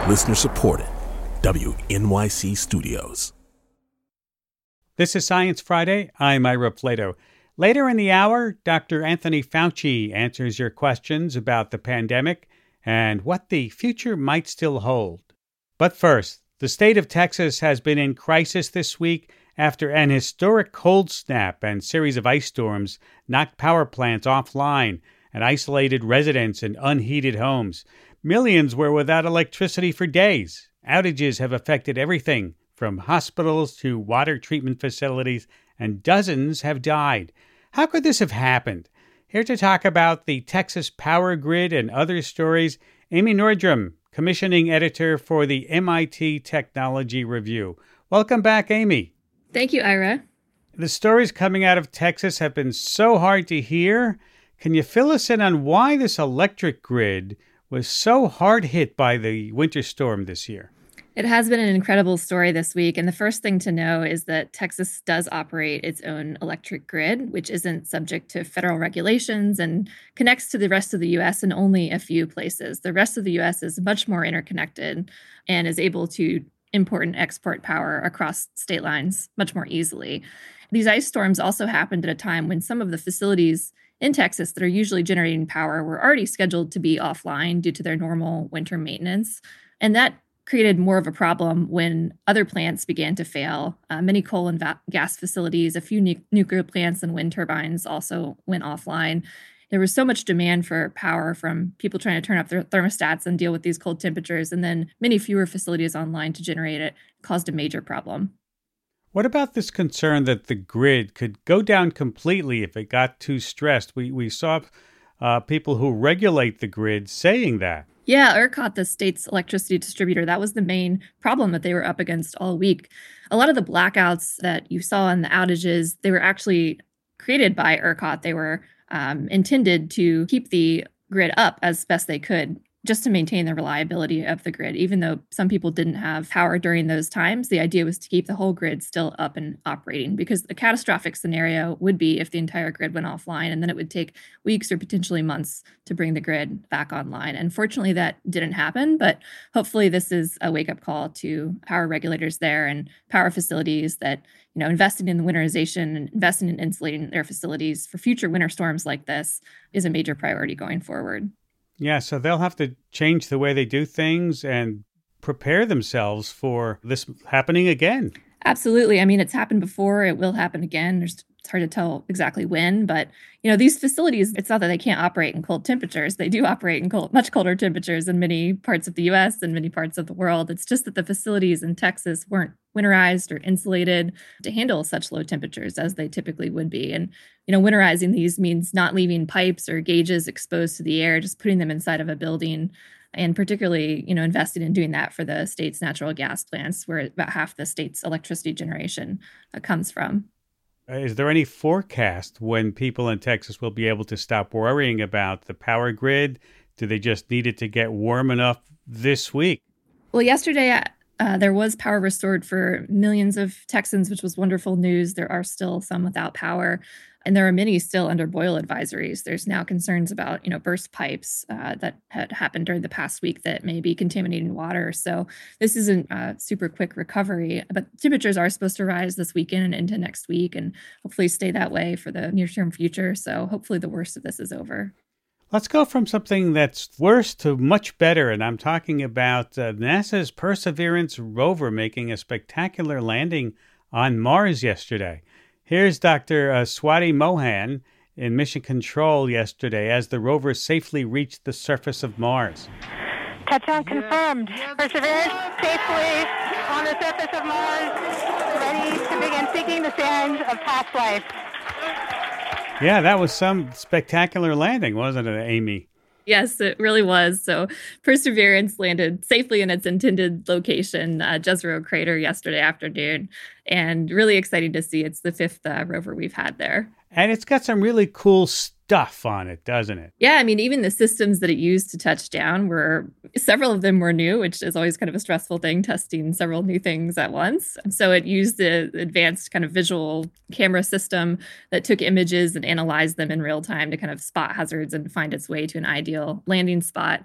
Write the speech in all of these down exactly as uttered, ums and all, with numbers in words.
Listener supported. W N Y C Studios. This is Science Friday. I'm Ira Plato. Later in the hour, Doctor Anthony Fauci answers your questions about the pandemic and what the future might still hold. But first, the state of Texas has been in crisis this week after an historic cold snap and series of ice storms knocked power plants offline and isolated residents in unheated homes. Millions were without electricity for days. Outages have affected everything from hospitals to water treatment facilities, and dozens have died. How could this have happened? Here to talk about the Texas power grid and other stories, Amy Nordrum, commissioning editor for the M I T Technology Review. Welcome back, Amy. Thank you, Ira. The stories coming out of Texas have been so hard to hear. Can you fill us in on why this electric grid was so hard hit by the winter storm this year? It has been an incredible story this week. And the first thing to know is that Texas does operate its own electric grid, which isn't subject to federal regulations and connects to the rest of the U S in only a few places. The rest of the U S is much more interconnected and is able to import and export power across state lines much more easily. These ice storms also happened at a time when some of the facilities in Texas that are usually generating power were already scheduled to be offline due to their normal winter maintenance. And that created more of a problem when other plants began to fail. Uh, many coal and va- gas facilities, a few nu- nuclear plants and wind turbines also went offline. There was so much demand for power from people trying to turn up their thermostats and deal with these cold temperatures, and then many fewer facilities online to generate it caused a major problem. What about this concern that the grid could go down completely if it got too stressed? We we saw uh, people who regulate the grid saying that. Yeah, ERCOT, the state's electricity distributor, that was the main problem that they were up against all week. A lot of the blackouts that you saw in the outages, they were actually created by ERCOT. They were um, intended to keep the grid up as best they could, just to maintain the reliability of the grid. Even though some people didn't have power during those times, the idea was to keep the whole grid still up and operating, because the catastrophic scenario would be if the entire grid went offline, and then it would take weeks or potentially months to bring the grid back online. And fortunately, that didn't happen, but hopefully this is a wake-up call to power regulators there and power facilities that, you know, investing in the winterization and investing in insulating their facilities for future winter storms like this is a major priority going forward. Yeah, so they'll have to change the way they do things and prepare themselves for this happening again. Absolutely. I mean, it's happened before. It will happen again. There's, it's hard to tell exactly when, but, you know, these facilities, it's not that they can't operate in cold temperatures. They do operate in cold, much colder temperatures in many parts of the U S and many parts of the world. It's just that the facilities in Texas weren't winterized or insulated to handle such low temperatures as they typically would be. And, you know, winterizing these means not leaving pipes or gauges exposed to the air, just putting them inside of a building. And particularly, you know, investing in doing that for the state's natural gas plants, where about half the state's electricity generation uh, comes from. Is there any forecast when people in Texas will be able to stop worrying about the power grid? Do they just need it to get warm enough this week? Well, yesterday, uh, there was power restored for millions of Texans, which was wonderful news. There are still some without power. And there are many still under boil advisories. There's now concerns about, you know, burst pipes uh, that had happened during the past week that may be contaminating water. So this isn't a super quick recovery, but temperatures are supposed to rise this weekend and into next week and hopefully stay that way for the near-term future. So hopefully the worst of this is over. Let's go from something that's worse to much better. And I'm talking about uh, NASA's Perseverance rover making a spectacular landing on Mars yesterday. Here's Doctor Uh, Swati Mohan in Mission Control yesterday as the rover safely reached the surface of Mars. Touchdown confirmed. Perseverance safely on the surface of Mars, ready to begin seeking the sands of past life. Yeah, that was some spectacular landing, wasn't it, Amy? Yes, it really was. So Perseverance landed safely in its intended location, uh, Jezero Crater, yesterday afternoon. And really exciting to see. It's the fifth uh, rover we've had there. And it's got some really cool stuff on it, doesn't it? Yeah, I mean, even the systems that it used to touch down were, several of them were new, which is always kind of a stressful thing, testing several new things at once. So it used the advanced kind of visual camera system that took images and analyzed them in real time to kind of spot hazards and find its way to an ideal landing spot.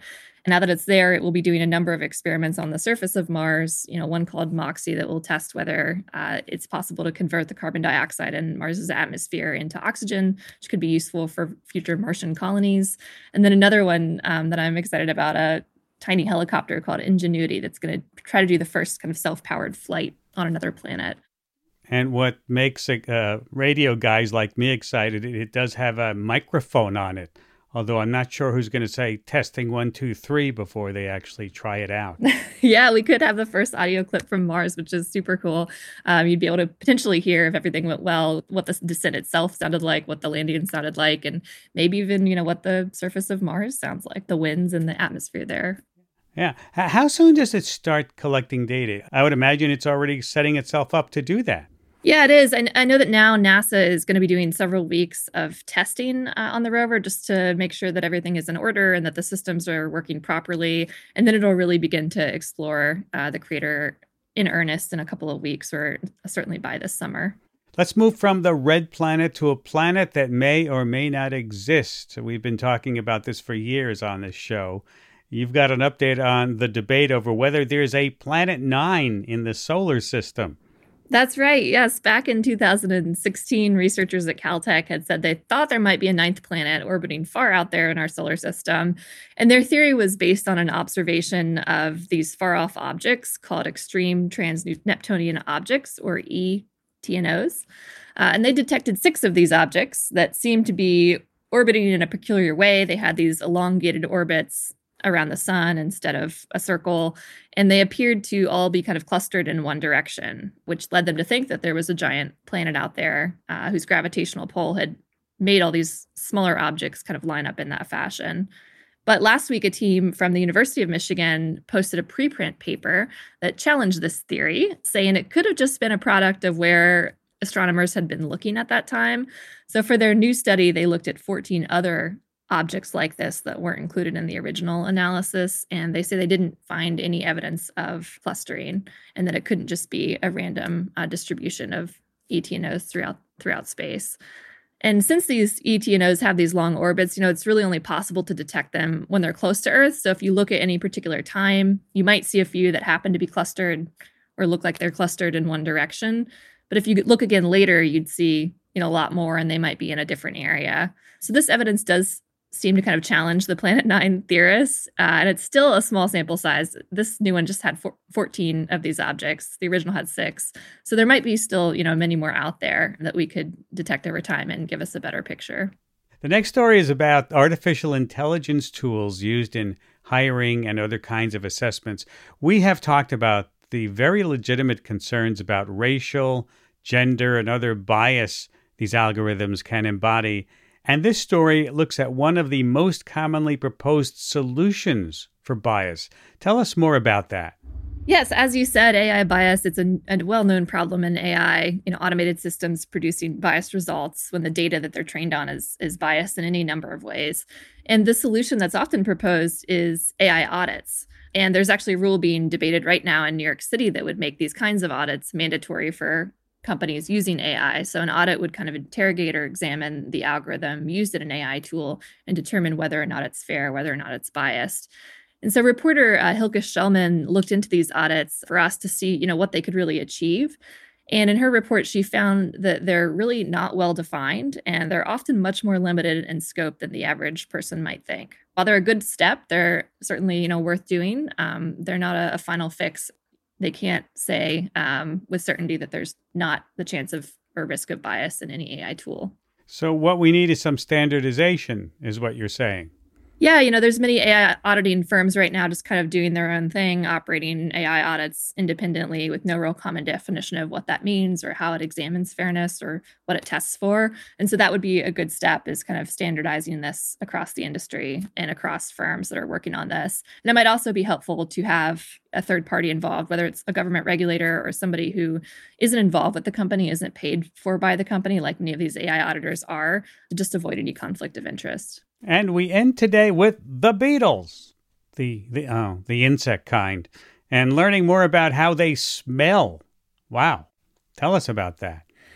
And now that it's there, it will be doing a number of experiments on the surface of Mars, you know, one called MOXIE that will test whether uh, it's possible to convert the carbon dioxide in Mars's atmosphere into oxygen, which could be useful for future Martian colonies. And then another one um, that I'm excited about, a tiny helicopter called Ingenuity that's going to try to do the first kind of self-powered flight on another planet. And what makes uh, radio guys like me excited, it does have a microphone on it. Although I'm not sure who's going to say testing one, two, three before they actually try it out. Yeah, we could have the first audio clip from Mars, which is super cool. Um, you'd be able to potentially hear, if everything went well, what the descent itself sounded like, what the landing sounded like, and maybe even, you know, what the surface of Mars sounds like, the winds and the atmosphere there. Yeah. How soon does it start collecting data? I would imagine it's already setting itself up to do that. Yeah, it is. I, I know that now NASA is going to be doing several weeks of testing uh, on the rover just to make sure that everything is in order and that the systems are working properly. And then it'll really begin to explore uh, the crater in earnest in a couple of weeks, or certainly by this summer. Let's move from the red planet to a planet that may or may not exist. We've been talking about this for years on this show. You've got an update on the debate over whether there's a Planet Nine in the solar system. That's right. Yes. Back in two thousand sixteen, researchers at Caltech had said they thought there might be a ninth planet orbiting far out there in our solar system. And their theory was based on an observation of these far-off objects called extreme trans-Neptunian objects, or E T N Os. Uh, and they detected six of these objects that seemed to be orbiting in a peculiar way. They had these elongated orbits around the sun instead of a circle, and they appeared to all be kind of clustered in one direction, which led them to think that there was a giant planet out there uh, whose gravitational pull had made all these smaller objects kind of line up in that fashion. But last week, a team from the University of Michigan posted a preprint paper that challenged this theory, saying it could have just been a product of where astronomers had been looking at that time. So for their new study, they looked at fourteen other objects like this that weren't included in the original analysis. And they say they didn't find any evidence of clustering and that it couldn't just be a random uh, distribution of E T N Os throughout throughout space. And since these E T N Os have these long orbits, you know, it's really only possible to detect them when they're close to Earth. So if you look at any particular time, you might see a few that happen to be clustered or look like they're clustered in one direction. But if you look again later, you'd see, you know, a lot more, and they might be in a different area. So this evidence does seem to kind of challenge the Planet Nine theorists, uh, and it's still a small sample size. This new one just had four, fourteen of these objects. The original had six. So there might be still, you know, many more out there that we could detect over time and give us a better picture. The next story is about artificial intelligence tools used in hiring and other kinds of assessments. We have talked about the very legitimate concerns about racial, gender, and other bias these algorithms can embody. And this story looks at one of the most commonly proposed solutions for bias. Tell us more about that. Yes, as you said, A I bias, it's a, a well-known problem in A I, you know, automated systems producing biased results when the data that they're trained on is, is biased in any number of ways. And the solution that's often proposed is A I audits. And there's actually a rule being debated right now in New York City that would make these kinds of audits mandatory for companies using A I. So an audit would kind of interrogate or examine the algorithm used in an A I tool and determine whether or not it's fair, whether or not it's biased. And so reporter uh, Hilke Schellman looked into these audits for us to see, you know, what they could really achieve. And in her report, she found that they're really not well defined, and they're often much more limited in scope than the average person might think. While they're a good step, they're certainly, you know, worth doing. Um, they're not a, a final fix. They can't say um, with certainty that there's not the chance of or risk of bias in any A I tool. So what we need is some standardization, is what you're saying. Yeah, you know, there's many A I auditing firms right now just kind of doing their own thing, operating A I audits independently with no real common definition of what that means or how it examines fairness or what it tests for. And so that would be a good step, is kind of standardizing this across the industry and across firms that are working on this. And it might also be helpful to have a third party involved, whether it's a government regulator or somebody who isn't involved with the company, isn't paid for by the company, like many of these A I auditors are, to just avoid any conflict of interest. And we end today with the beetles, the the oh, the insect kind, and learning more about how they smell. Wow. Tell us about that.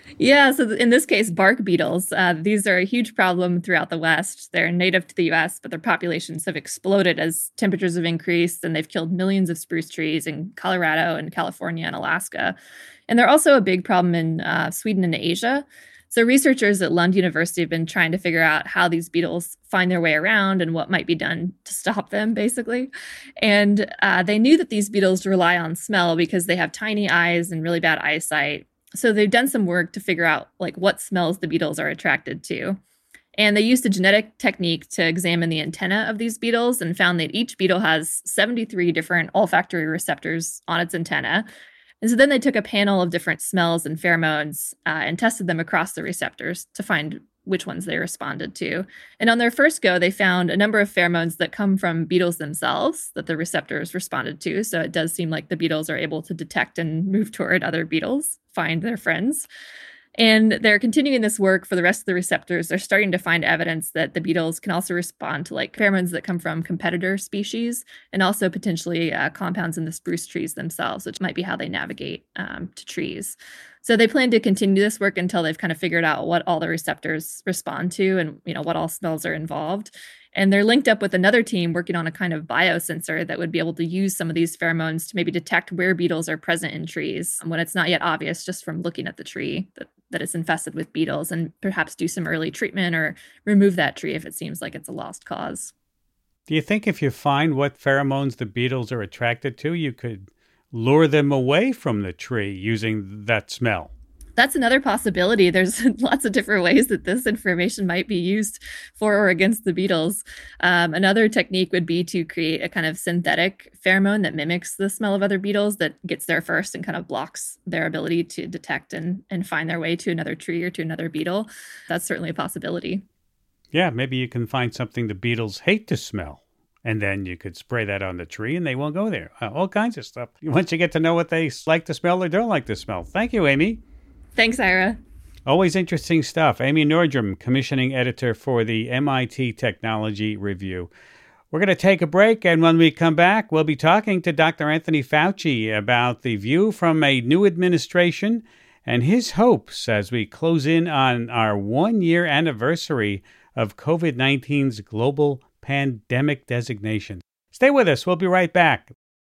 Yeah, so in this case, bark beetles. Uh, these are a huge problem throughout the West. They're native to the U S, but their populations have exploded as temperatures have increased, and they've killed millions of spruce trees in Colorado and California and Alaska. And they're also a big problem in uh, Sweden and Asia. So researchers at Lund University have been trying to figure out how these beetles find their way around and what might be done to stop them, basically. And uh, they knew that these beetles rely on smell because they have tiny eyes and really bad eyesight. So they've done some work to figure out like what smells the beetles are attracted to. And they used a genetic technique to examine the antenna of these beetles and found that each beetle has seventy-three different olfactory receptors on its antenna. And so then they took a panel of different smells and pheromones uh, and tested them across the receptors to find which ones they responded to. And on their first go, they found a number of pheromones that come from beetles themselves that the receptors responded to. So it does seem like the beetles are able to detect and move toward other beetles, find their friends. And they're continuing this work for the rest of the receptors. They're starting to find evidence that the beetles can also respond to like pheromones that come from competitor species and also potentially uh, compounds in the spruce trees themselves, which might be how they navigate um, to trees. So they plan to continue this work until they've kind of figured out what all the receptors respond to and, you know, what all smells are involved. And they're linked up with another team working on a kind of biosensor that would be able to use some of these pheromones to maybe detect where beetles are present in trees when it's not yet obvious just from looking at the tree that, that it's infested with beetles, and perhaps do some early treatment or remove that tree if it seems like it's a lost cause. Do you think if you find what pheromones the beetles are attracted to, you could lure them away from the tree using that smell? That's another possibility. There's lots of different ways that this information might be used for or against the beetles. Um, another technique would be to create a kind of synthetic pheromone that mimics the smell of other beetles that gets there first and kind of blocks their ability to detect and, and find their way to another tree or to another beetle. That's certainly a possibility. Yeah, maybe you can find something the beetles hate to smell. And then you could spray that on the tree and they won't go there. Uh, all kinds of stuff. Once you get to know what they like to smell or don't like to smell. Thank you, Amy. Thanks, Ira. Always interesting stuff. Amy Nordrum, commissioning editor for the M I T Technology Review. We're going to take a break, and when we come back, we'll be talking to Doctor Anthony Fauci about the view from a new administration and his hopes as we close in on our one-year anniversary of covid nineteen's global pandemic designation. Stay with us. We'll be right back.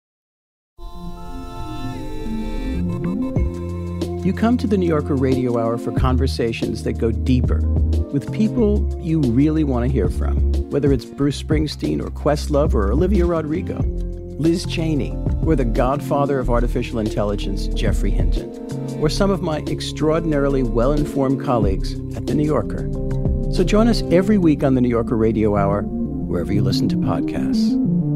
You come to the New Yorker Radio Hour for conversations that go deeper with people you really want to hear from, whether it's Bruce Springsteen or Questlove or Olivia Rodrigo, Liz Cheney, or the godfather of artificial intelligence, Geoffrey Hinton, or some of my extraordinarily well-informed colleagues at the New Yorker. So join us every week on the New Yorker Radio Hour, wherever you listen to podcasts.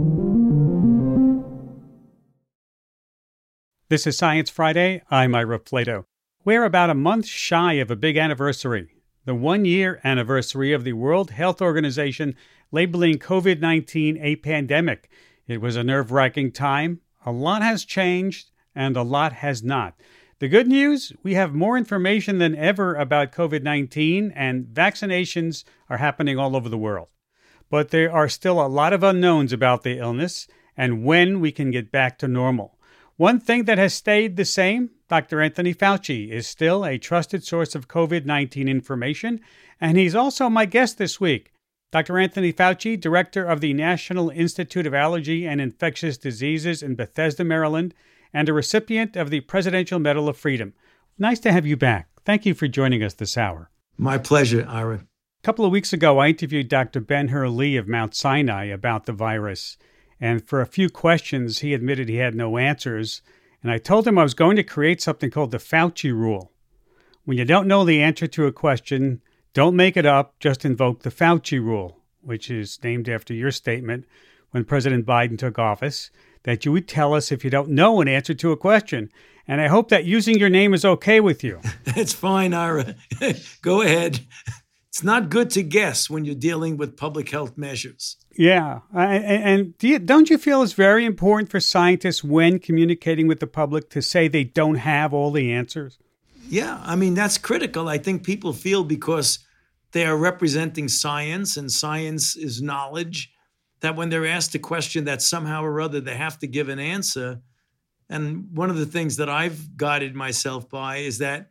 This is Science Friday. I'm Ira Flato. We're about a month shy of a big anniversary, the one-year anniversary of the World Health Organization labeling covid nineteen a pandemic. It was a nerve-wracking time. A lot has changed, and a lot has not. The good news, we have more information than ever about covid nineteen, and vaccinations are happening all over the world. But there are still a lot of unknowns about the illness and when we can get back to normal. One thing that has stayed the same, Doctor Anthony Fauci is still a trusted source of covid nineteen information, and he's also my guest this week. Doctor Anthony Fauci, director of the National Institute of Allergy and Infectious Diseases in Bethesda, Maryland, and a recipient of the Presidential Medal of Freedom. Nice to have you back. Thank you for joining us this hour. My pleasure, Ira. A couple of weeks ago, I interviewed Doctor Ben-Hur Lee of Mount Sinai about the virus. And for a few questions, he admitted he had no answers. And I told him I was going to create something called the Fauci Rule. When you don't know the answer to a question, don't make it up, just invoke the Fauci Rule, which is named after your statement when President Biden took office, that you would tell us if you don't know an answer to a question. And I hope that using your name is okay with you. That's fine, Ira. Go ahead. It's not good to guess when you're dealing with public health measures. Yeah. Uh, and do you, don't you feel it's very important for scientists when communicating with the public to say they don't have all the answers? Yeah. I mean, that's critical. I think people feel because they are representing science and science is knowledge, that when they're asked a question that somehow or other they have to give an answer. And one of the things that I've guided myself by is that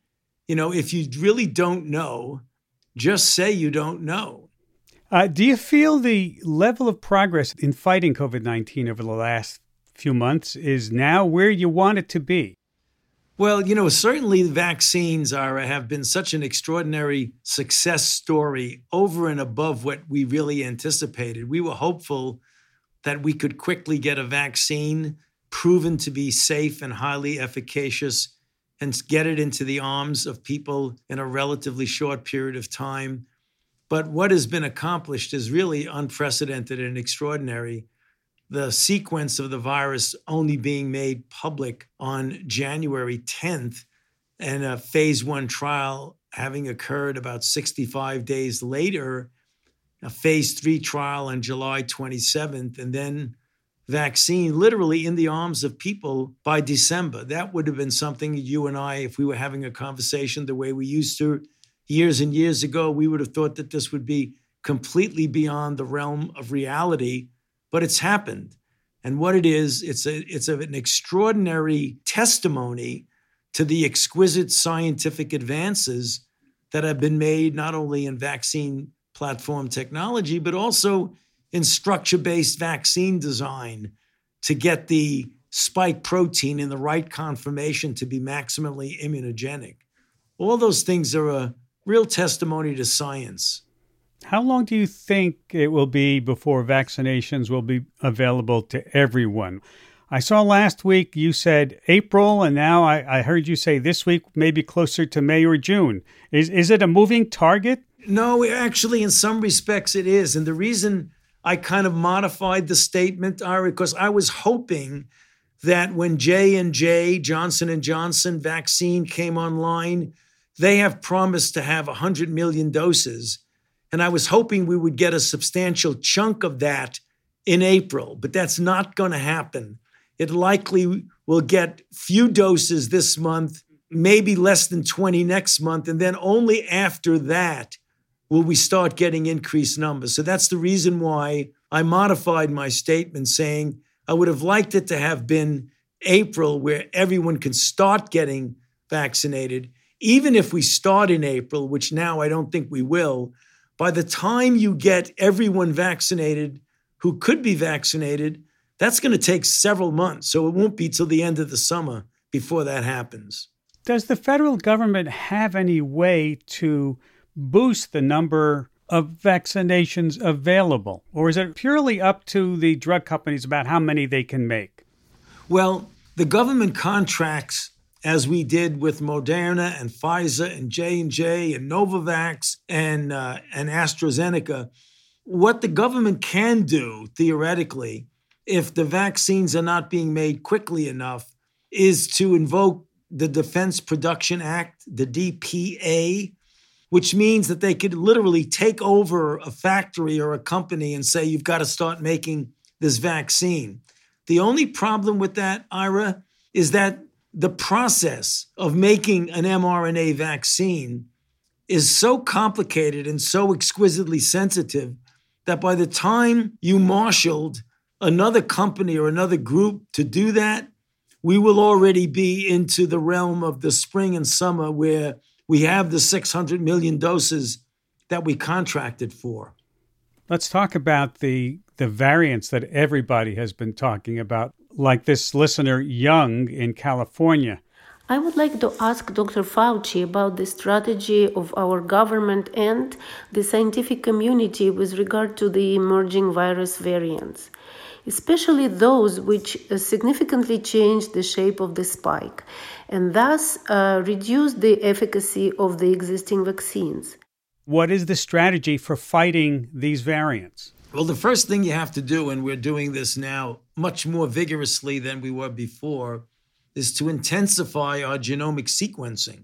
You know, if you really don't know, just say you don't know. Uh, do you feel the level of progress in fighting COVID nineteen over the last few months is now where you want it to be? Well, you know, certainly vaccines are have been such an extraordinary success story over and above what we really anticipated. We were hopeful that we could quickly get a vaccine proven to be safe and highly efficacious and get it into the arms of people in a relatively short period of time. But what has been accomplished is really unprecedented and extraordinary. The sequence of the virus only being made public on January tenth and a phase one trial having occurred about sixty-five days later, a phase three trial on July twenty-seventh, and then vaccine literally in the arms of people by December. That would have been something you and I, if we were having a conversation the way we used to years and years ago, we would have thought that this would be completely beyond the realm of reality. But it's happened. And what it is, it's a it's a, an extraordinary testimony to the exquisite scientific advances that have been made not only in vaccine platform technology, but also in structure-based vaccine design to get the spike protein in the right conformation to be maximally immunogenic. All those things are a real testimony to science. How long do you think it will be before vaccinations will be available to everyone? I saw last week you said April, and now I, I heard you say this week maybe closer to May or June. Is is it a moving target? No, actually, in some respects it is. And the reason I kind of modified the statement, Ira, because I was hoping that when J and J, Johnson and Johnson vaccine came online, they have promised to have one hundred million doses. And I was hoping we would get a substantial chunk of that in April, but that's not going to happen. It likely will get few doses this month, maybe less than twenty next month, and then only after that will we start getting increased numbers. So that's the reason why I modified my statement saying I would have liked it to have been April where everyone can start getting vaccinated. Even if we start in April, which now I don't think we will, by the time you get everyone vaccinated who could be vaccinated, that's going to take several months. So it won't be till the end of the summer before that happens. Does the federal government have any way to boost the number of vaccinations available? Or is it purely up to the drug companies about how many they can make? Well, the government contracts, as we did with Moderna and Pfizer and J and J and Novavax and, uh, and AstraZeneca. What the government can do, theoretically, if the vaccines are not being made quickly enough, is to invoke the Defense Production Act, the D P A, which means that they could literally take over a factory or a company and say, you've got to start making this vaccine. The only problem with that, Ira, is that the process of making an mRNA vaccine is so complicated and so exquisitely sensitive that by the time you marshaled another company or another group to do that, we will already be into the realm of the spring and summer where we have the six hundred million doses that we contracted for. Let's talk about the the variants that everybody has been talking about, like this listener, Young, in California. I would like to ask Doctor Fauci about the strategy of our government and the scientific community with regard to the emerging virus variants, especially those which significantly change the shape of the spike and thus uh, reduce the efficacy of the existing vaccines. What is the strategy for fighting these variants? Well, the first thing you have to do, and we're doing this now much more vigorously than we were before, is to intensify our genomic sequencing,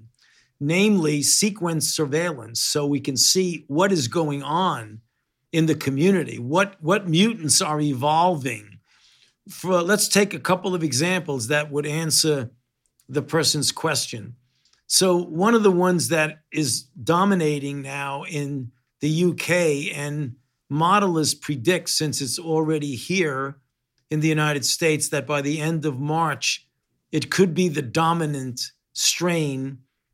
namely sequence surveillance, so we can see what is going on in the community, what, what mutants are evolving. For, let's take a couple of examples that would answer the person's question. So one of the ones that is dominating now in the U K, and modelers predict, since it's already here in the United States, that by the end of March, it could be the dominant strain,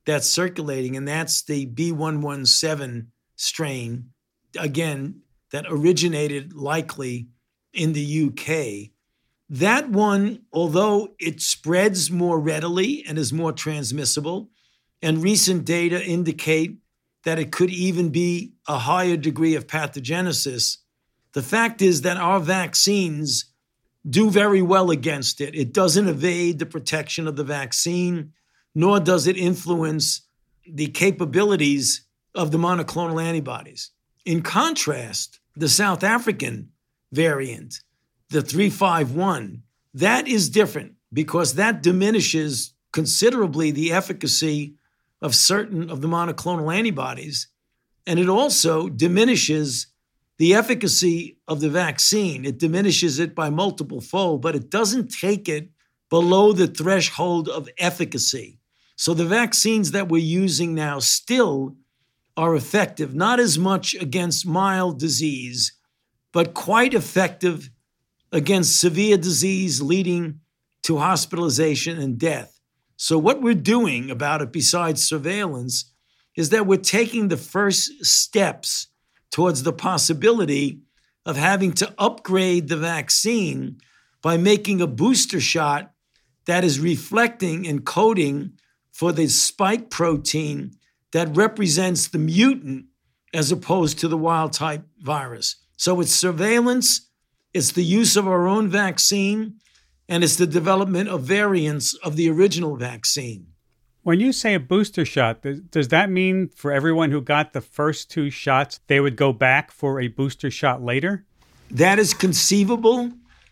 that's circulating, and that's the B one one seven strain, again, that originated likely in the U K. That one, although it spreads more readily and is more transmissible, and recent data indicate that it could even be a higher degree of pathogenesis, the fact is that our vaccines do very well against it. It doesn't evade the protection of the vaccine, nor does it influence the capabilities of the monoclonal antibodies. In contrast, the South African variant, the three five one, that is different because that diminishes considerably the efficacy of certain of the monoclonal antibodies, and it also diminishes the efficacy of the vaccine. It diminishes it by multiple fold, but it doesn't take it below the threshold of efficacy. So the vaccines that we're using now still are effective, not as much against mild disease, but quite effective against severe disease leading to hospitalization and death. So what we're doing about it, besides surveillance, is that we're taking the first steps towards the possibility of having to upgrade the vaccine by making a booster shot that is reflecting and coding for the spike protein that represents the mutant as opposed to the wild type virus. So it's surveillance, it's the use of our own vaccine, and it's the development of variants of the original vaccine. When you say a booster shot, does that mean for everyone who got the first two shots, they would go back for a booster shot later? That is conceivable.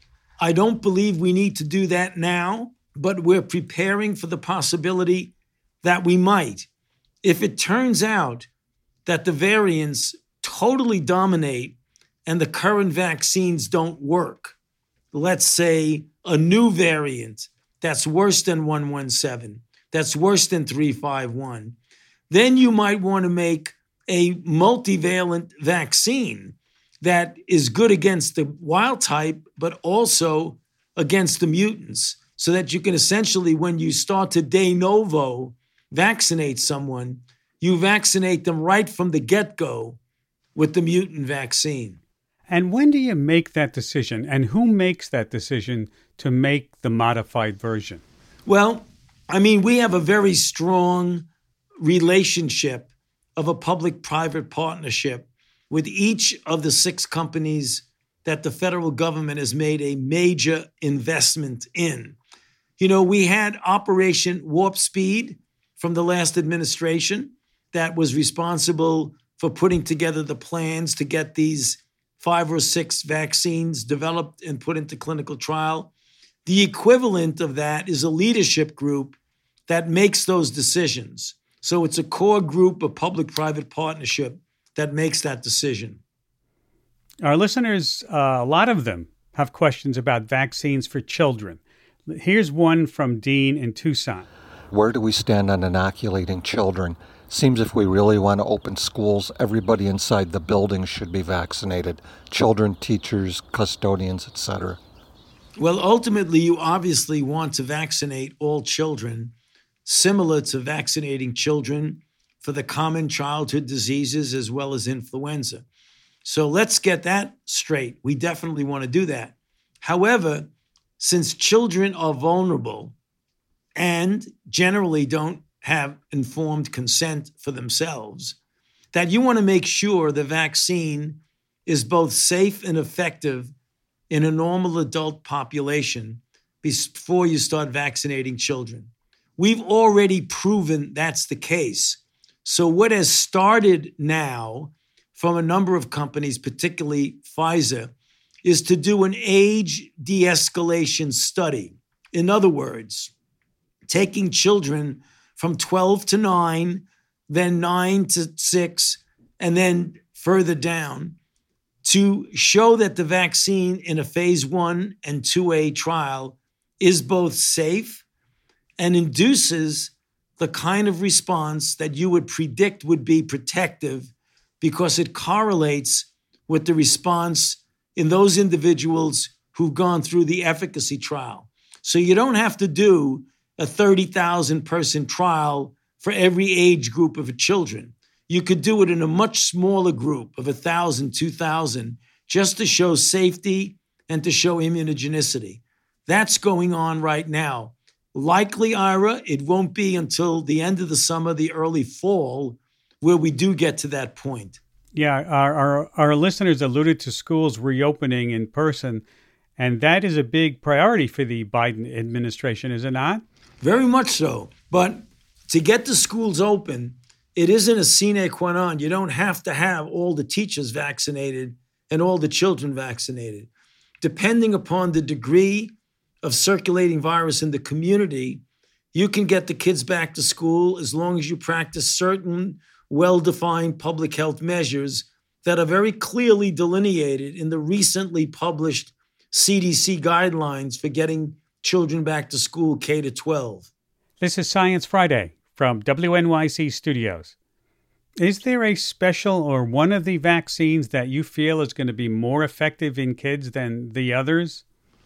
I don't believe we need to do that now, but we're preparing for the possibility that we might. If it turns out that the variants totally dominate and the current vaccines don't work, let's say a new variant that's worse than one one seven, that's worse than three five one, then you might want to make a multivalent vaccine that is good against the wild type, but also against the mutants, so that you can essentially, when you start to de novo vaccinate someone, you vaccinate them right from the get-go with the mutant vaccine. And when do you make that decision? And who makes that decision to make the modified version? Well, I mean, we have a very strong relationship of a public-private partnership with each of the six companies that the federal government has made a major investment in. You know, we had Operation Warp Speed from the last administration that was responsible for putting together the plans to get these five or six vaccines developed and put into clinical trial. The equivalent of that is a leadership group that makes those decisions. So it's a core group of public-private partnership that makes that decision. Our listeners, uh, a lot of them have questions about vaccines for children. Here's one from Dean in Tucson. Where do we stand on inoculating children? Seems if we really want to open schools, everybody inside the building should be vaccinated. Children, teachers, custodians, et cetera. Well, ultimately, you obviously want to vaccinate all children, similar to vaccinating children for the common childhood diseases as well as influenza. So let's get that straight. We definitely want to do that. However, since children are vulnerable and generally don't have informed consent for themselves, that you want to make sure the vaccine is both safe and effective in a normal adult population before you start vaccinating children. We've already proven that's the case. So what has started now from a number of companies, particularly Pfizer, is to do an age de-escalation study. In other words, taking children from twelve to nine, then nine to six, and then further down, to show that the vaccine in a phase one and two A trial is both safe and induces the kind of response that you would predict would be protective because it correlates with the response in those individuals who've gone through the efficacy trial. So you don't have to do a thirty thousand person trial for every age group of children. You could do it in a much smaller group of one thousand, two thousand, just to show safety and to show immunogenicity. That's going on right now. Likely, Ira, it won't be until the end of the summer, the early fall, where we do get to that point. Yeah, our, our, our listeners alluded to schools reopening in person, and that is a big priority for the Biden administration, is it not? Very much so. But to get the schools open, it isn't a sine qua non. You don't have to have all the teachers vaccinated and all the children vaccinated. Depending upon the degree of circulating virus in the community, you can get the kids back to school as long as you practice certain well-defined public health measures that are very clearly delineated in the recently published C D C guidelines for getting children back to school K to twelve. This is Science Friday from W N Y C Studios. Is there a special or one of the vaccines that you feel is going to be more effective in kids than the others?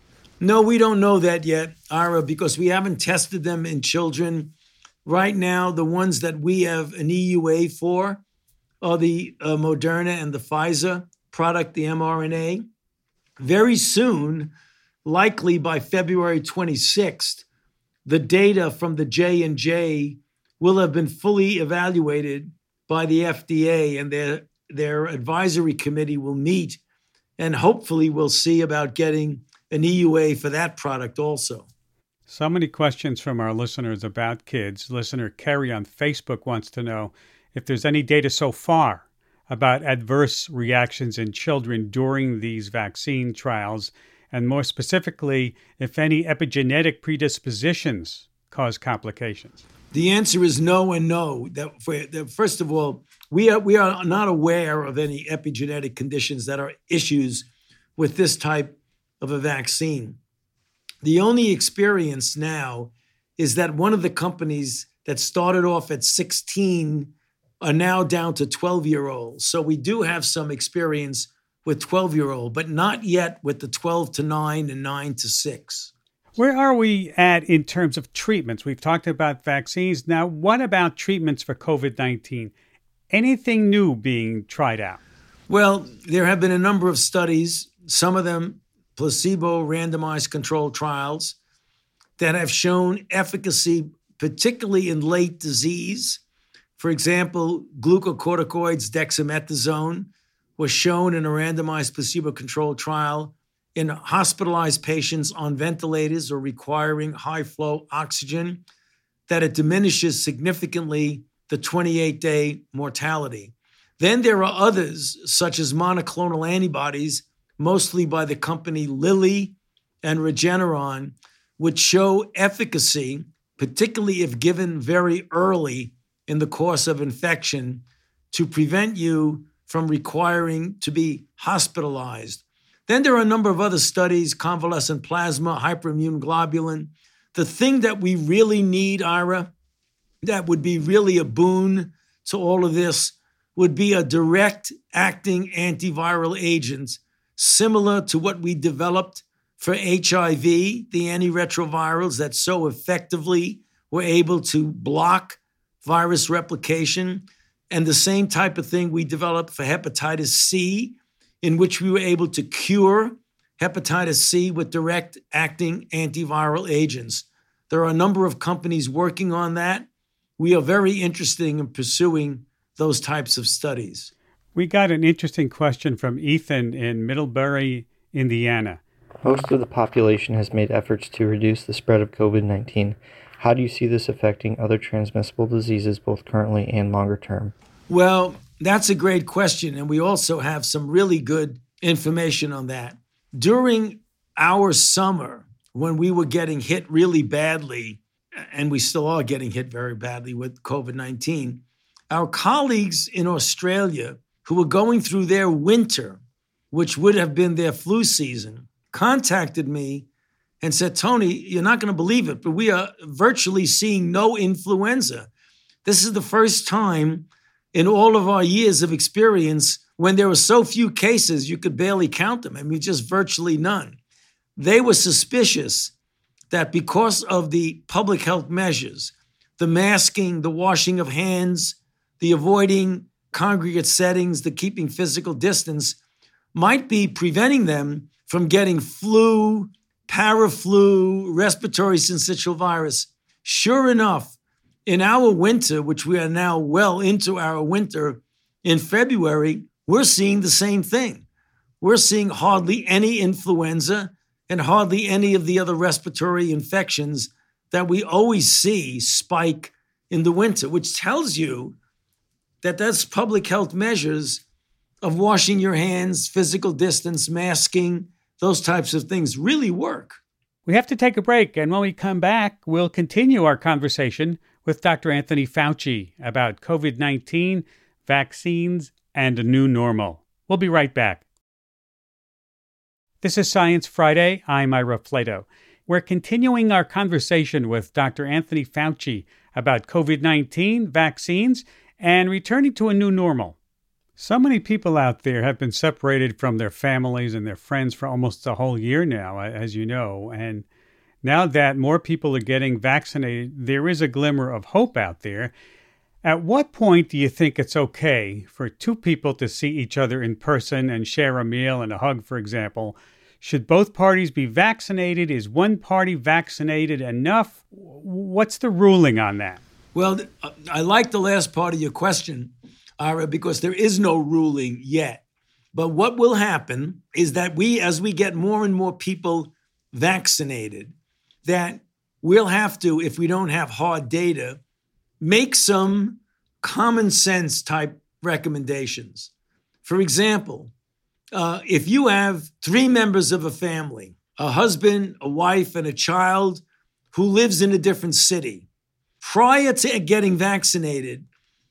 No, we don't know that yet, Ira, because we haven't tested them in children. Right now, the ones that we have an E U A for are the uh, Moderna and the Pfizer product, the mRNA. Very soon, likely by February twenty-sixth, the data from the J and J will have been fully evaluated by the F D A, and their, their advisory committee will meet, and hopefully we'll see about getting an E U A for that product also. So many questions from our listeners about kids. Listener Kerry on Facebook wants to know if there's any data so far about adverse reactions in children during these vaccine trials, and more specifically, if any epigenetic predispositions cause complications. The answer is no and no. That, for, that first of all, we are, we are not aware of any epigenetic conditions that are issues with this type of a vaccine. The only experience now is that one of the companies that started off at sixteen are now down to twelve-year-olds. So we do have some experience with twelve-year-old, but not yet with the twelve to nine and nine to six. Where are we at in terms of treatments? We've talked about vaccines. Now, what about treatments for COVID nineteen? Anything new being tried out? Well, there have been a number of studies, some of them placebo randomized controlled trials, that have shown efficacy, particularly in late disease. For example, glucocorticoids, dexamethasone, was shown in a randomized placebo-controlled trial in hospitalized patients on ventilators or requiring high-flow oxygen, that it diminishes significantly the twenty-eight day mortality. Then there are others, such as monoclonal antibodies, mostly by the company Lilly and Regeneron, which show efficacy, particularly if given very early in the course of infection, to prevent you from requiring to be hospitalized. Then there are a number of other studies, convalescent plasma, hyperimmune globulin. The thing that we really need, Ira, that would be really a boon to all of this, would be a direct-acting antiviral agent similar to what we developed for H I V, the antiretrovirals that so effectively were able to block virus replication, and the same type of thing we developed for hepatitis C, in which we were able to cure hepatitis C with direct-acting antiviral agents. There are a number of companies working on that. We are very interested in pursuing those types of studies. We got an interesting question from Ethan in Middlebury, Indiana. Most of the population has made efforts to reduce the spread of COVID nineteen. How do you see this affecting other transmissible diseases, both currently and longer term? Well, that's a great question, and we also have some really good information on that. During our summer, when we were getting hit really badly, and we still are getting hit very badly with COVID nineteen, our colleagues in Australia who were going through their winter, which would have been their flu season, contacted me and said, Tony, you're not going to believe it, but we are virtually seeing no influenza. This is the first time in all of our years of experience when there were so few cases, you could barely count them. I mean, just virtually none. They were suspicious that because of the public health measures, the masking, the washing of hands, the avoiding congregate settings, the keeping physical distance might be preventing them from getting flu, paraflu, respiratory syncytial virus. Sure enough, in our winter, which we are now well into our winter, in February, we're seeing the same thing. We're seeing hardly any influenza and hardly any of the other respiratory infections that we always see spike in the winter, which tells you that that's public health measures of washing your hands, physical distance, masking, those types of things really work. We have to take a break, and when we come back, we'll continue our conversation with Doctor Anthony Fauci about covid nineteen, vaccines, and a new normal. We'll be right back. This is Science Friday. I'm Ira Flato. We're continuing our conversation with Doctor Anthony Fauci about covid nineteen, vaccines, and returning to a new normal. So many people out there have been separated from their families and their friends for almost a whole year now, as you know. And now that more people are getting vaccinated, there is a glimmer of hope out there. At what point do you think it's okay for two people to see each other in person and share a meal and a hug, for example? Should both parties be vaccinated? Is one party vaccinated enough? What's the ruling on that? Well, I like the last part of your question, Ira, because there is no ruling yet. But what will happen is that we, as we get more and more people vaccinated, that we'll have to, if we don't have hard data, make some common sense type recommendations. For example, uh, if you have three members of a family, a husband, a wife, and a child who lives in a different city, prior to getting vaccinated,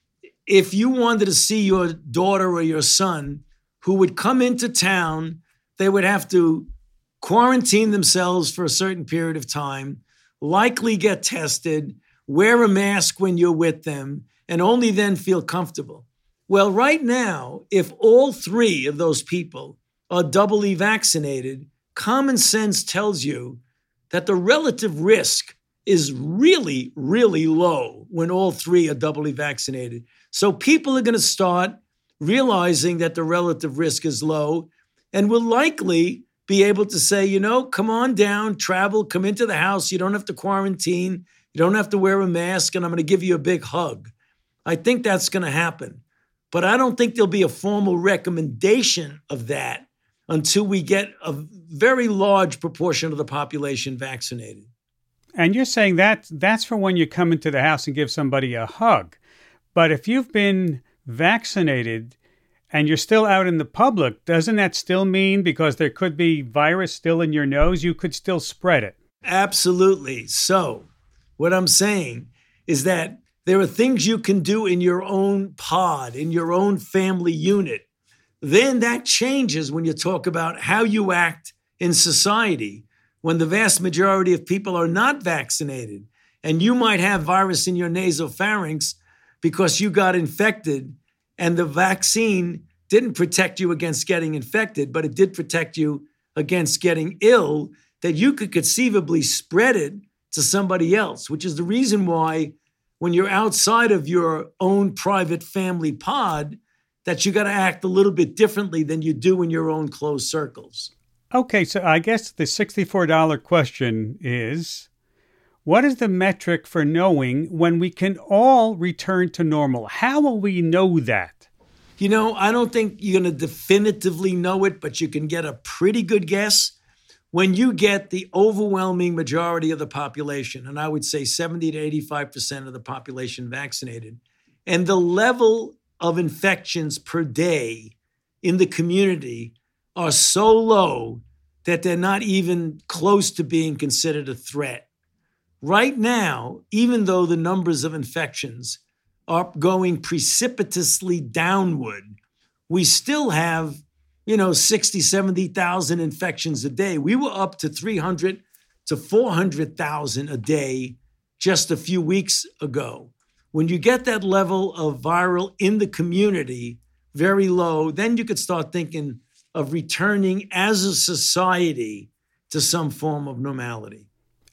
if you wanted to see your daughter or your son who would come into town, they would have to quarantine themselves for a certain period of time, likely get tested, wear a mask when you're with them, and only then feel comfortable. Well, right now, if all three of those people are doubly vaccinated, common sense tells you that the relative risk is really, really low when all three are doubly vaccinated. So people are going to start realizing that the relative risk is low and will likely be able to say, you know, come on down, travel, come into the house. You don't have to quarantine. You don't have to wear a mask, and I'm going to give you a big hug. I think that's going to happen. But I don't think there'll be a formal recommendation of that until we get a very large proportion of the population vaccinated. And you're saying that that's for when you come into the house and give somebody a hug. But if you've been vaccinated and you're still out in the public, doesn't that still mean, because there could be virus still in your nose, you could still spread it? Absolutely. So what I'm saying is that there are things you can do in your own pod, in your own family unit. Then that changes when you talk about how you act in society when the vast majority of people are not vaccinated. And you might have virus in your nasopharynx because you got infected and the vaccine didn't protect you against getting infected, but it did protect you against getting ill, that you could conceivably spread it to somebody else, which is the reason why when you're outside of your own private family pod, that you got to act a little bit differently than you do in your own closed circles. Okay, so I guess the sixty-four dollars question is, what is the metric for knowing when we can all return to normal? How will we know that? You know, I don't think you're going to definitively know it, but you can get a pretty good guess when you get the overwhelming majority of the population, and I would say seventy to eighty-five percent of the population vaccinated, and the level of infections per day in the community are so low that they're not even close to being considered a threat. Right now, even though the numbers of infections are going precipitously downward, we still have, you know, sixty, seventy thousand infections a day. We were up to three hundred to four hundred thousand a day just a few weeks ago. When you get that level of viral in the community very low, then you could start thinking of returning as a society to some form of normality.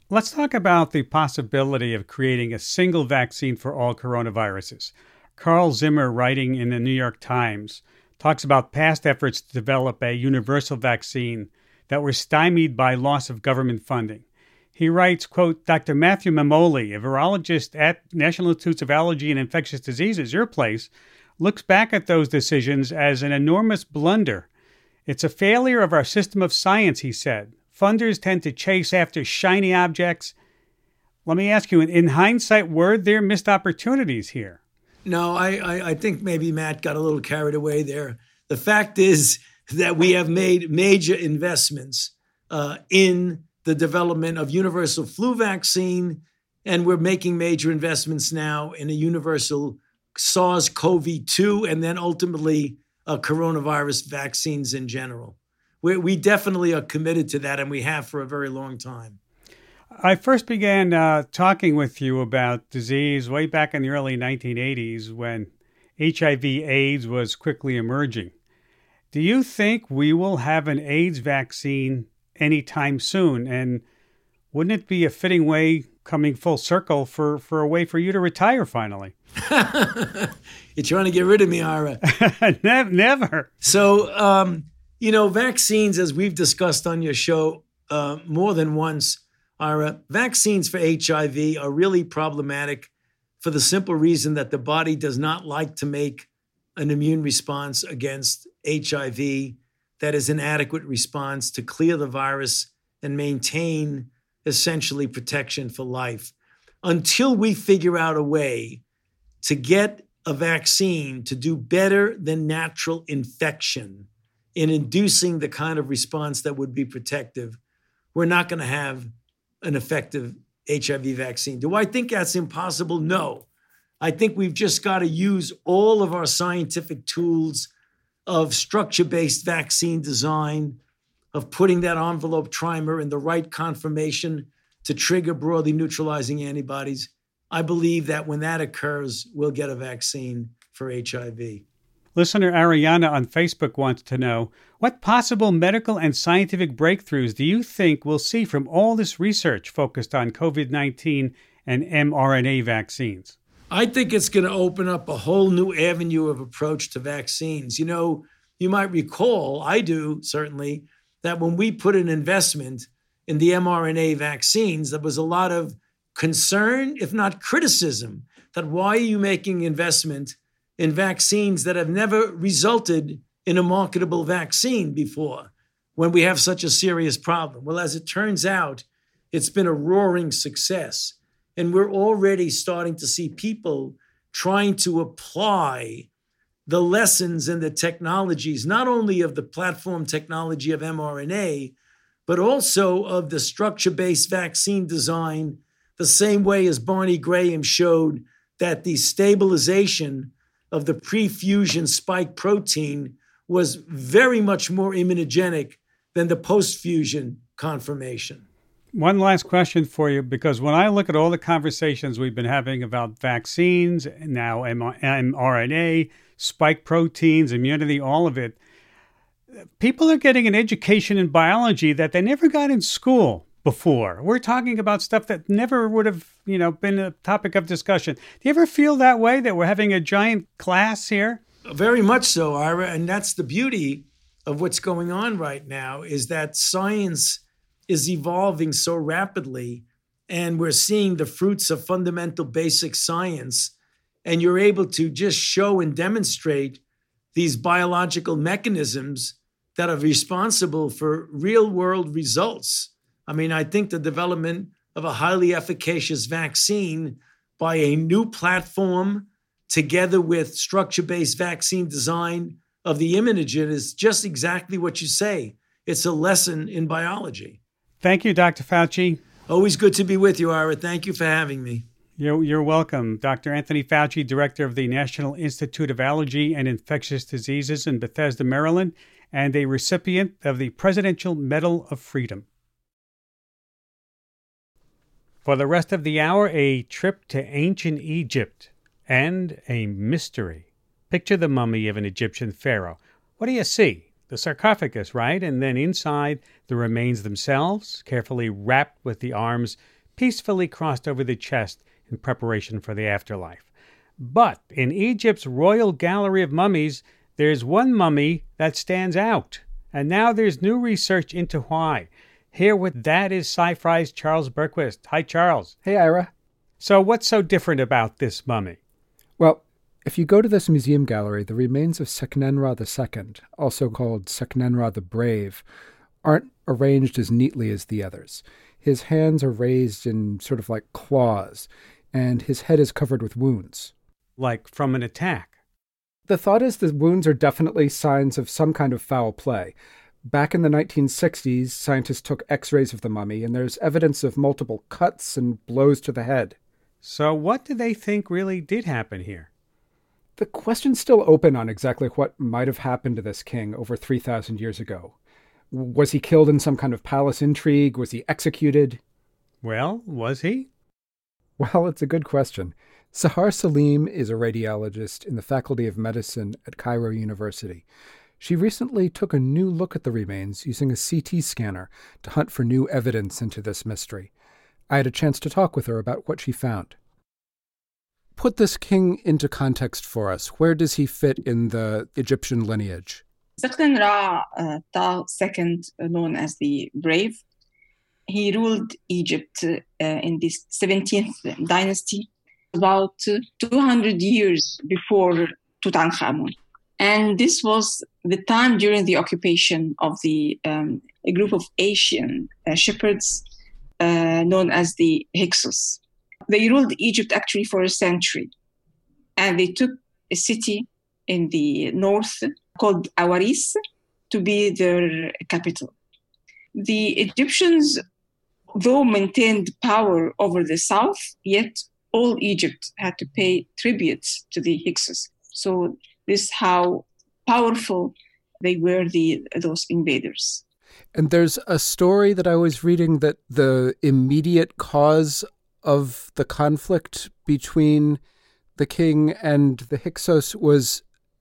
Let's talk about the possibility of creating a single vaccine for all coronaviruses. Carl Zimmer, writing in the New York Times, talks about past efforts to develop a universal vaccine that were stymied by loss of government funding. He writes, quote, Doctor Matthew Mamoli, a virologist at National Institutes of Allergy and Infectious Diseases, your place, looks back at those decisions as an enormous blunder. It's a failure of our system of science, he said. Funders tend to chase after shiny objects. Let me ask you, in hindsight, were there missed opportunities here? No, I, I, I think maybe Matt got a little carried away there. The fact is that we have made major investments uh, in the development of universal flu vaccine, and we're making major investments now in a universal SARS-C o V two, and then ultimately uh, coronavirus vaccines in general. We, we definitely are committed to that, and we have for a very long time. I first began uh, talking with you about disease way back in the early nineteen eighties when H I V AIDS was quickly emerging. Do you think we will have an AIDS vaccine anytime soon? And wouldn't it be a fitting way, coming full circle, for, for a way for you to retire finally? You're trying to get rid of me, Ira. ne- never. So, um, you know, vaccines, as we've discussed on your show uh, more than once, Ira, vaccines for H I V are really problematic for the simple reason that the body does not like to make an immune response against H I V that is an adequate response to clear the virus and maintain essentially protection for life. Until we figure out a way to get a vaccine to do better than natural infection in inducing the kind of response that would be protective, we're not going to have an effective H I V vaccine. Do I think that's impossible? No. I think we've just got to use all of our scientific tools of structure-based vaccine design, of putting that envelope trimer in the right conformation to trigger broadly neutralizing antibodies. I believe that when that occurs, we'll get a vaccine for H I V. Listener Ariana on Facebook wants to know, what possible medical and scientific breakthroughs do you think we'll see from all this research focused on COVID nineteen and mRNA vaccines? I think it's going to open up a whole new avenue of approach to vaccines. You know, you might recall, I do certainly, that when we put an investment in the mRNA vaccines, there was a lot of concern, if not criticism, that why are you making investment in vaccines that have never resulted in a marketable vaccine before when we have such a serious problem? Well, as it turns out, it's been a roaring success. And we're already starting to see people trying to apply the lessons and the technologies, not only of the platform technology of mRNA, but also of the structure-based vaccine design, the same way as Barney Graham showed that the stabilization of the pre-fusion spike protein was very much more immunogenic than the post-fusion conformation. One last question for you, because when I look at all the conversations we've been having about vaccines, now mRNA, spike proteins, immunity, all of it, people are getting an education in biology that they never got in school before. We're talking about stuff that never would have, you know, been a topic of discussion. Do you ever feel that way, that we're having a giant class here? Very much so, Ira. And that's the beauty of what's going on right now, is that science is evolving so rapidly, and we're seeing the fruits of fundamental basic science, and you're able to just show and demonstrate these biological mechanisms that are responsible for real-world results. I mean, I think the development of a highly efficacious vaccine by a new platform together with structure-based vaccine design of the immunogen is just exactly what you say. It's a lesson in biology. Thank you, Doctor Fauci. Always good to be with you, Ira. Thank you for having me. You're, you're welcome. Doctor Anthony Fauci, director of the National Institute of Allergy and Infectious Diseases in Bethesda, Maryland, and a recipient of the Presidential Medal of Freedom. For the rest of the hour, a trip to ancient Egypt and a mystery. Picture the mummy of an Egyptian pharaoh. What do you see? The sarcophagus, right? And then inside, the remains themselves, carefully wrapped with the arms peacefully crossed over the chest in preparation for the afterlife. But in Egypt's Royal Gallery of Mummies, there's one mummy that stands out. And now there's new research into why. Here with that is Sci-Fi's Charles Bergquist. Hi, Charles. Hey, Ira. So what's so different about this mummy? Well, if you go to this museum gallery, the remains of Seqenenra the Second, also called Seqenenra the Brave, aren't arranged as neatly as the others. His hands are raised in sort of like claws, and his head is covered with wounds. Like from an attack? The thought is the wounds are definitely signs of some kind of foul play. Back in the nineteen sixties, scientists took x-rays of the mummy, and there's evidence of multiple cuts and blows to the head. So what do they think really did happen here? The question's still open on exactly what might have happened to this king over three thousand years ago. Was he killed in some kind of palace intrigue? Was he executed? Well, was he? Well, it's a good question. Sahar Salim is a radiologist in the Faculty of Medicine at Cairo University. She recently took a new look at the remains using a C T scanner to hunt for new evidence into this mystery. I had a chance to talk with her about what she found. Put this king into context for us. Where does he fit in the Egyptian lineage? Seqenenra uh, the Second, uh, known as the Brave, he ruled Egypt uh, in the seventeenth dynasty, about uh, two hundred years before Tutankhamun. And this was the time during the occupation of the um, a group of Asian uh, shepherds uh, known as the Hyksos. They ruled Egypt actually for a century. And they took a city in the north called Awaris to be their capital. The Egyptians, though maintained power over the south, yet all Egypt had to pay tributes to the Hyksos. So this is how powerful they were, the those invaders. And there's a story that I was reading that the immediate cause of the conflict between the king and the Hyksos was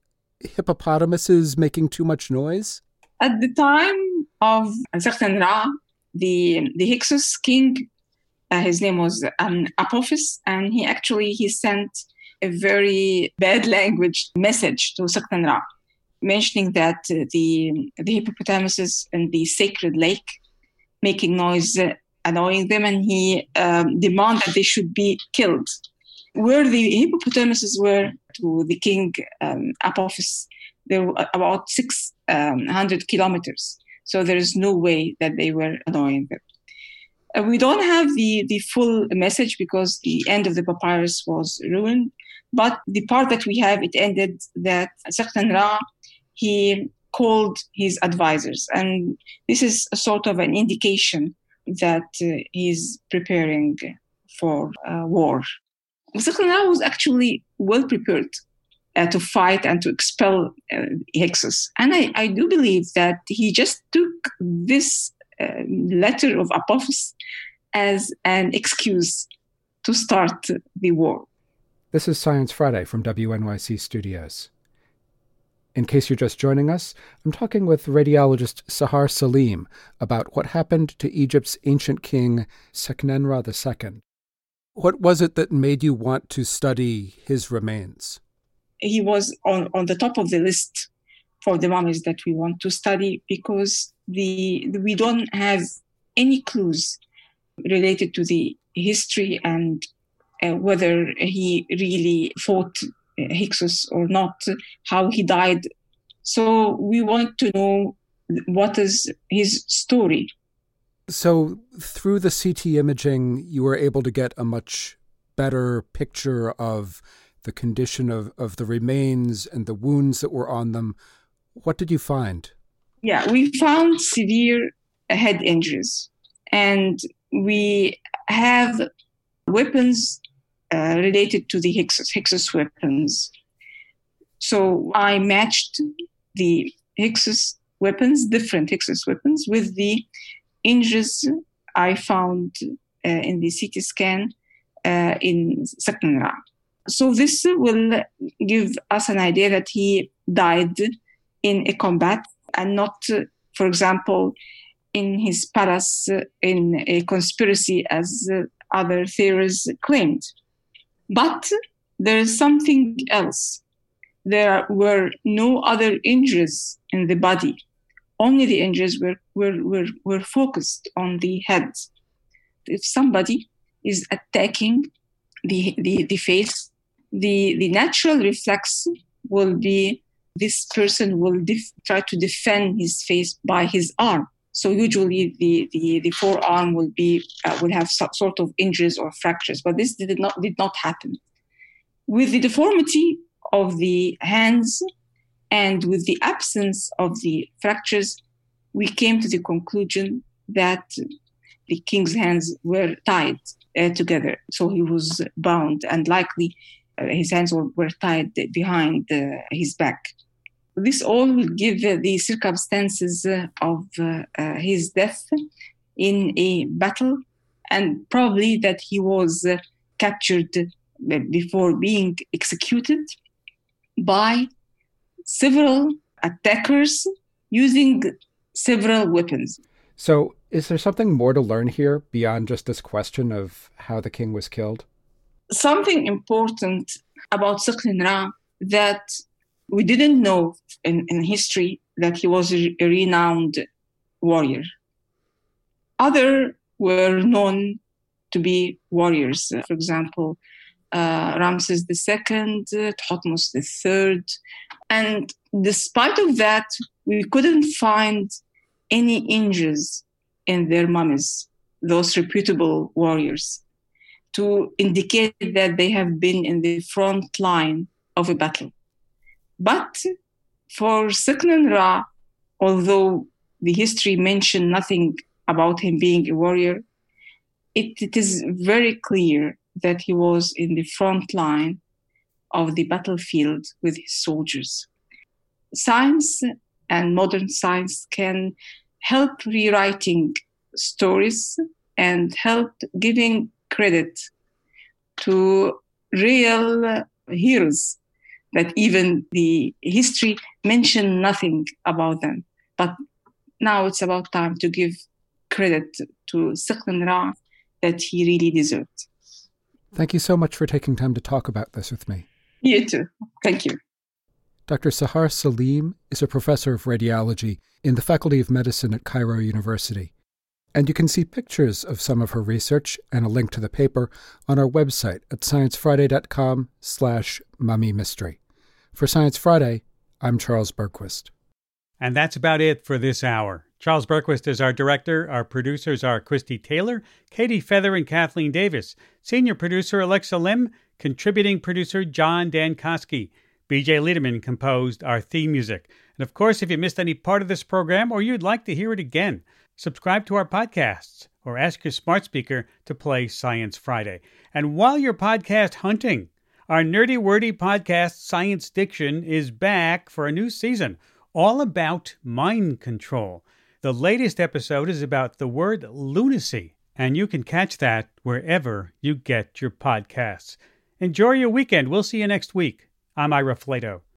hippopotamuses making too much noise? At the time of Seqenenra, the, the Hyksos king, uh, his name was um, Apophis, and he actually he sent a very bad language message to Seqenenra, mentioning that uh, the, the hippopotamuses in the sacred lake making noise, uh, annoying them, and he um, demanded that they should be killed. Where the hippopotamuses were to the king um, Apophis, they were about six hundred kilometers. So there is no way that they were annoying them. Uh, we don't have the, the full message because the end of the papyrus was ruined. But the part that we have, it ended that Seqenenra, he called his advisors. And this is a sort of an indication that uh, he's preparing for uh, war. Seqenenra was actually well prepared uh, to fight and to expel uh, Hyksos. And I, I do believe that he just took this uh, letter of Apophis as an excuse to start the war. This is Science Friday from W N Y C Studios. In case you're just joining us, I'm talking with radiologist Sahar Salim about what happened to Egypt's ancient king, Seqenenra the Second. What was it that made you want to study his remains? He was on, on the top of the list for the mummies that we want to study because the, the we don't have any clues related to the history and uh, whether he really fought Hyksos or not, how he died. So we want to know what is his story. So through the C T imaging, you were able to get a much better picture of the condition of, of the remains and the wounds that were on them. What did you find? Yeah, we found severe head injuries. And we have weapons uh, related to the Hyksos, Hyksos weapons. So I matched the Hyksos weapons, different Hyksos weapons, with the injuries I found uh, in the C T scan uh, in Seqenenra. So this will give us an idea that he died in a combat and not, uh, for example, in his palace uh, in a conspiracy as uh, other theories claimed. But there is something else. There were no other injuries in the body. Only the injuries were, were, were, were focused on the head. If somebody is attacking the, the, the face, the, the natural reflex will be this person will def- try to defend his face by his arm. So usually the, the, the forearm will be uh, will have some sort of injuries or fractures, but this did not did not happen. With the deformity of the hands and with the absence of the fractures, we came to the conclusion that the king's hands were tied uh, together. So he was bound, and likely uh, his hands were, were tied behind uh, his back. This all will give uh, the circumstances uh, of uh, uh, his death in a battle, and probably that he was uh, captured before being executed by several attackers using several weapons. So is there something more to learn here beyond just this question of how the king was killed? Something important about Seqen Ra that we didn't know in, in history, that he was a renowned warrior. Others were known to be warriors. For example, uh, Ramses the Second, uh, Thutmose the Third. And despite of that, we couldn't find any injuries in their mummies, those reputable warriors, to indicate that they have been in the front line of a battle. But for Seqen Ra, although the history mentioned nothing about him being a warrior, it, it is very clear that he was in the front line of the battlefield with his soldiers. Science and modern science can help rewriting stories and help giving credit to real heroes that even the history mentioned nothing about them. But now it's about time to give credit to Seqen Ra that he really deserved. Thank you so much for taking time to talk about this with me. You too. Thank you. Doctor Sahar Saleem is a professor of radiology in the Faculty of Medicine at Cairo University. And you can see pictures of some of her research and a link to the paper on our website at sciencefriday.com slash mummy mystery. For Science Friday, I'm Charles Bergquist. And that's about it for this hour. Charles Bergquist is our director. Our producers are Christy Taylor, Katie Feather, and Kathleen Davis. Senior producer Alexa Lim. Contributing producer John Dankosky. B J Liederman composed our theme music. And of course, if you missed any part of this program or you'd like to hear it again, subscribe to our podcasts or ask your smart speaker to play Science Friday. And while you're podcast hunting, our nerdy wordy podcast Science Diction is back for a new season, all about mind control. The latest episode is about the word lunacy, and you can catch that wherever you get your podcasts. Enjoy your weekend. We'll see you next week. I'm Ira Flato.